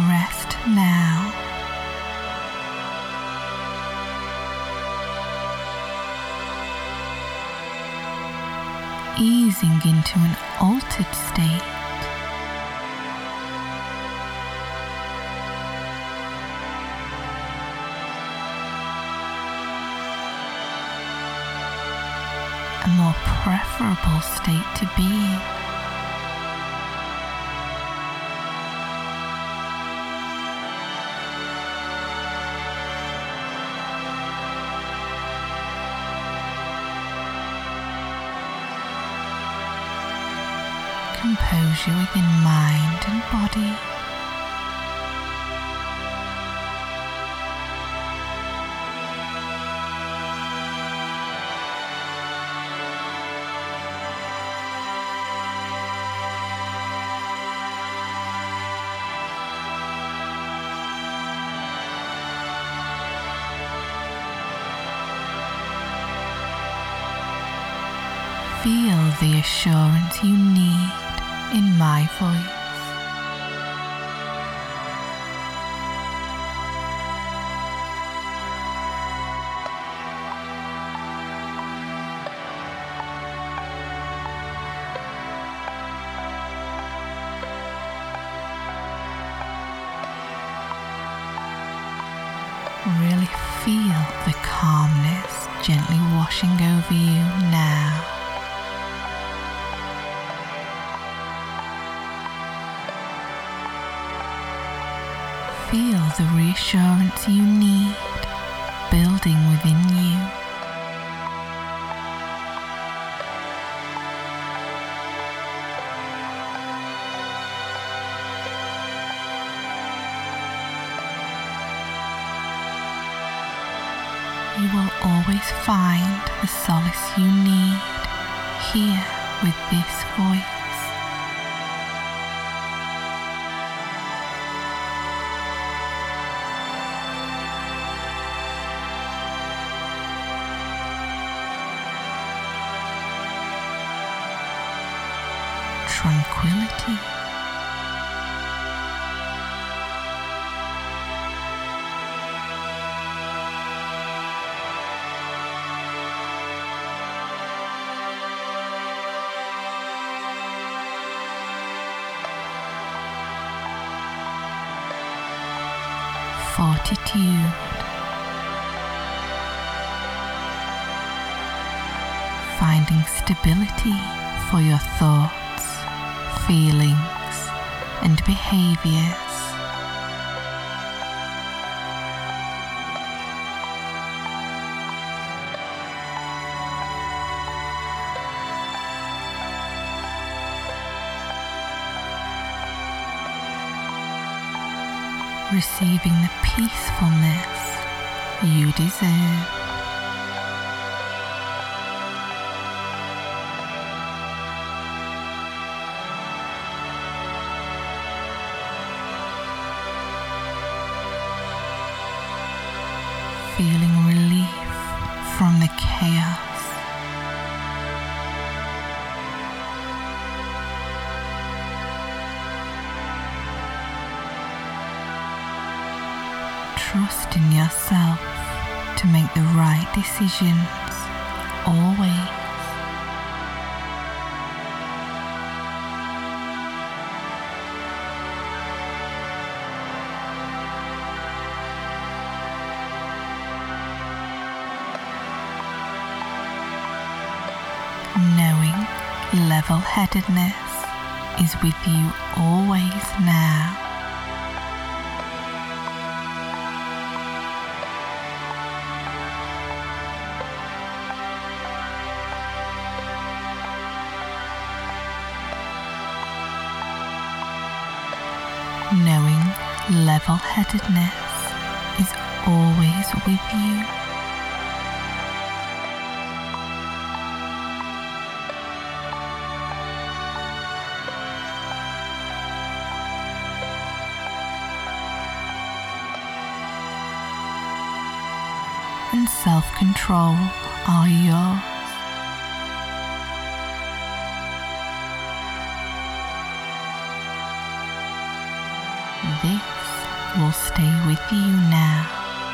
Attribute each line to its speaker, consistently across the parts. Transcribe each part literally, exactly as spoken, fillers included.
Speaker 1: rest now. Easing into an altered state. A more preferable state to be in. Composure within mind and body. Feel the assurance you need in my voice. Really feel the calmness gently washing over you now. Feel the reassurance you need building within you. You will always find the solace you need here with this voice. Tranquility. Fortitude. Finding stability for your thoughts, feelings, and behaviors. Receiving the peacefulness you deserve. Feeling relief from the chaos. Trust in yourself to make the right decisions, always. Knowing level-headedness is with you always now. Knowing level-headedness is always with you. And self-control are yours. This will stay with you now.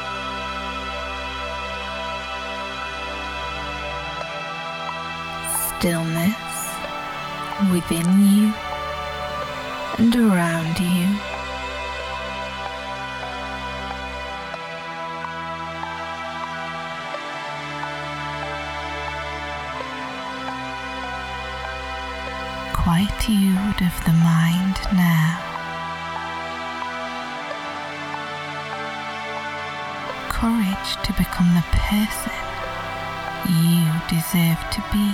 Speaker 1: Stillness within you and around you. Quietude of the mind now. Courage to become the person you deserve to be.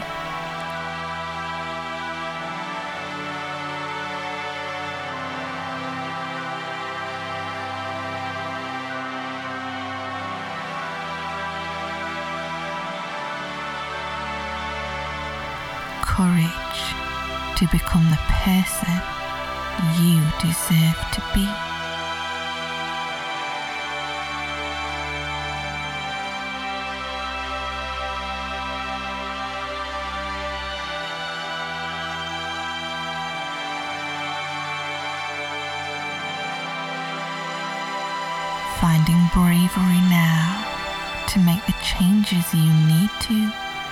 Speaker 1: Courage to become the person you deserve to be. Finding bravery now to make the changes you need to.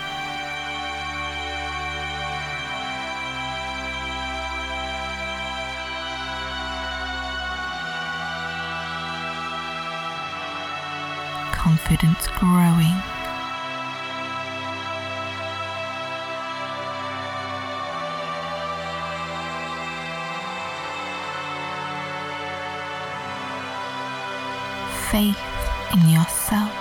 Speaker 1: Confidence growing. Faith in yourself.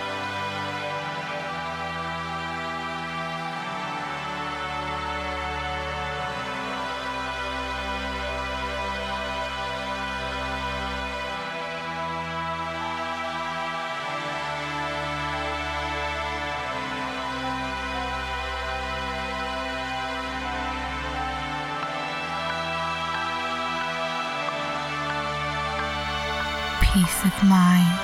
Speaker 1: Peace of mind.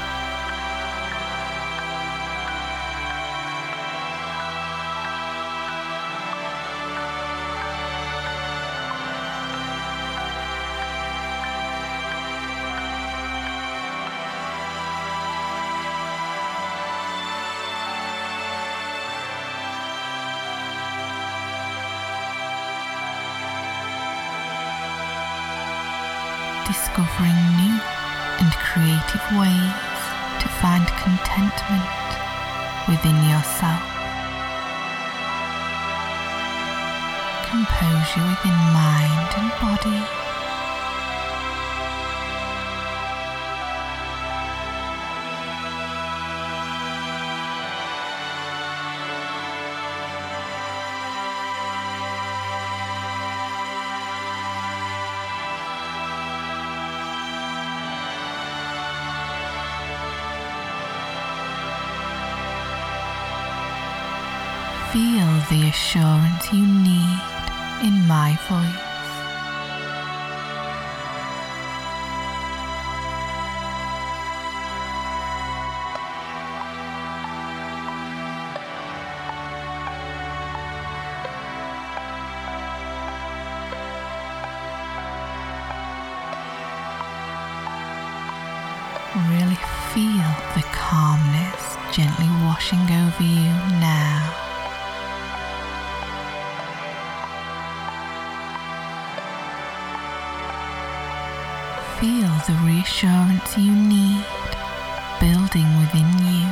Speaker 1: Discovering new and creative ways to find contentment within yourself. Composure within mind and body. Feel the assurance you need in my voice. Really feel the calmness gently washing over you now. Feel the reassurance you need building within you.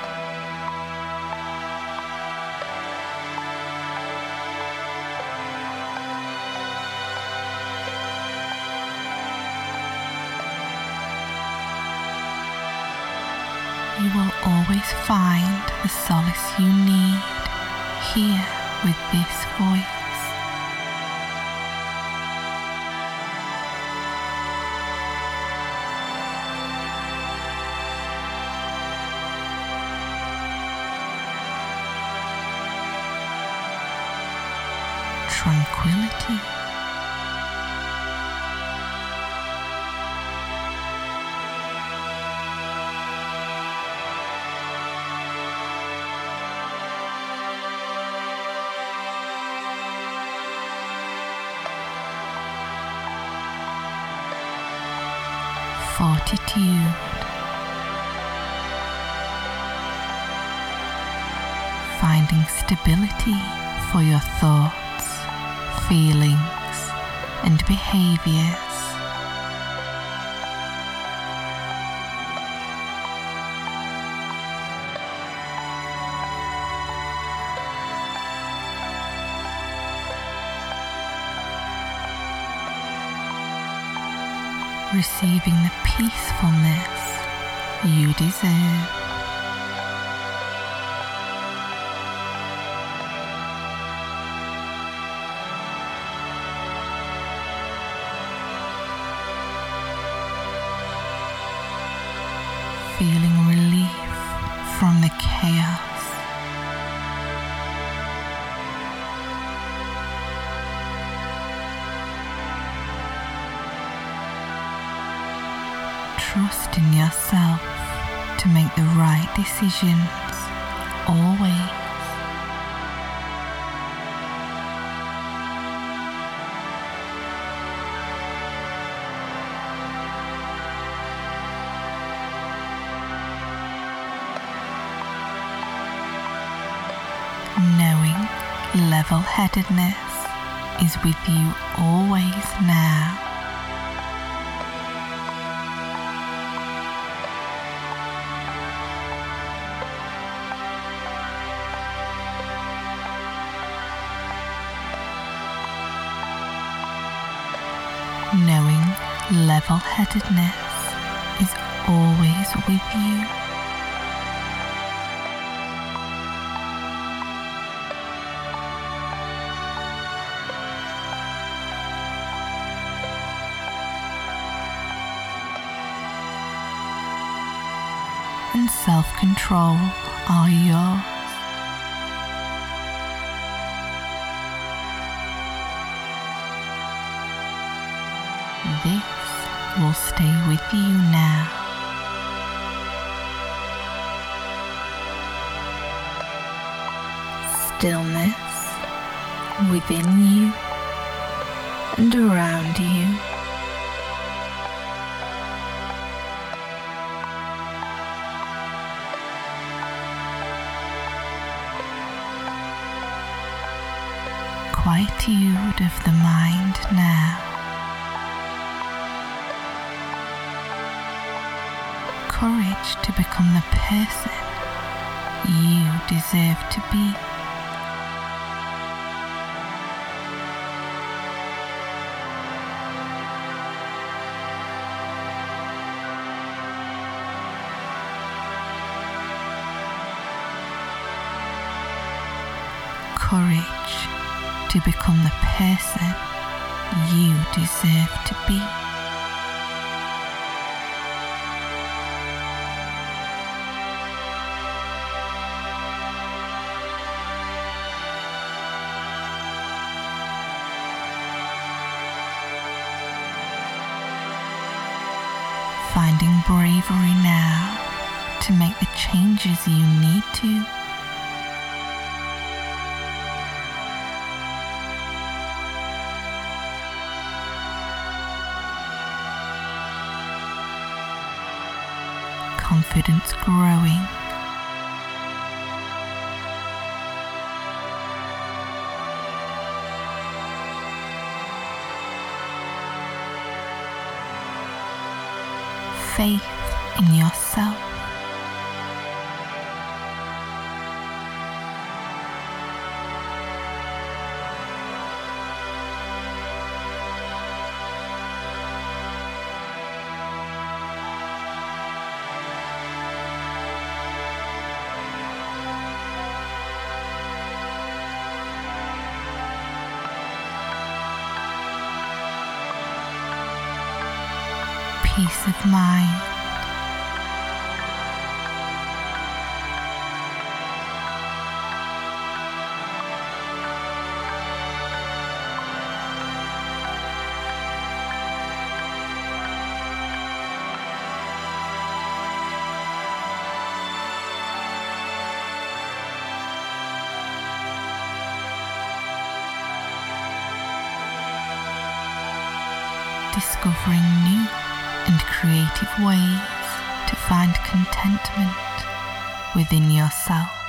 Speaker 1: You will always find the solace you need here with this voice. Tranquility. fortitude. Finding stability for your thoughts, feelings, and behaviors. Receiving the peacefulness you deserve. Feeling relief from the chaos. Trust in yourself to make the right decisions, always. Knowing level-headedness is with you always now. Knowing level-headedness is always with you. And self-control are yours. This will stay with you now. Stillness within you and around you. Quietude of the mind now. Courage to become the person you deserve to be. Courage to become the person you deserve to be. Finding bravery now to make the changes you need to. Confidence growing. Faith in yourself. Peace of mind. Discovering new and creative ways to find contentment within yourself.